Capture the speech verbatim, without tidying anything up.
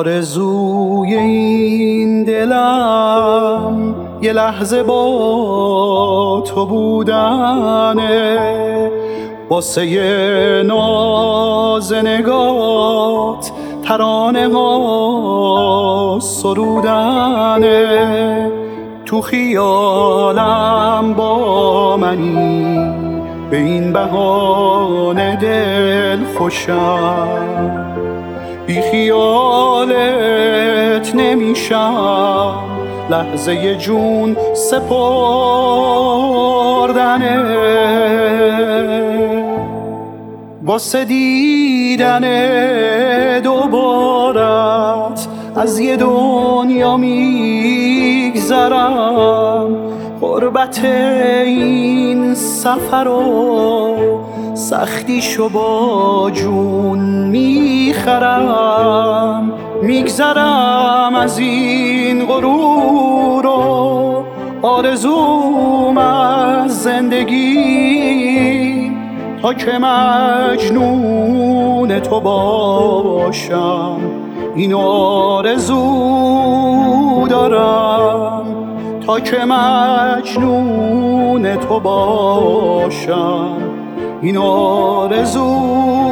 آرزوی این دلم یه لحظه با تو بودنه، واسه ناز نگات ترانه ها سرودنه. تو خیالم با منی، به این بهانه دل خوشم، بی خیالت نمیشم، لحظه جون سپردنه. واسه دیدن دوبارت از یه دنیا میگذرم، غربت این سفر و سختیشو با جون میخرم. میگذرم از این غرور و آرزوم از زندگی، تا که مجنون تو باشم، این آرزو دارم. تا که مجنون تو باشم، این آرزو